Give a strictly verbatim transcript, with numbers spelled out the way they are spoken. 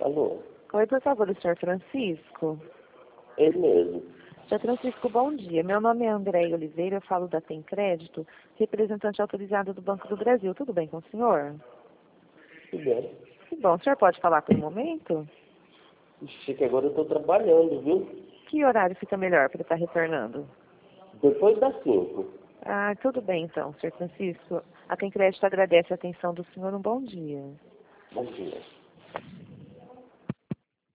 Alô? Oi, por favor, o senhor Francisco. Ele mesmo. senhor Francisco, bom dia. Meu nome é André Oliveira, eu falo da Tem Crédito, representante autorizado do Banco do Brasil. Tudo bem com o senhor? Tudo bem. Que bom. O senhor pode falar por um momento? Ixi, que agora eu estou trabalhando, viu? Que horário fica melhor para estar retornando? Depois das cinco. Ah, tudo bem então, senhor Francisco. A Tem Crédito agradece a atenção do senhor. Um bom dia. Bom dia.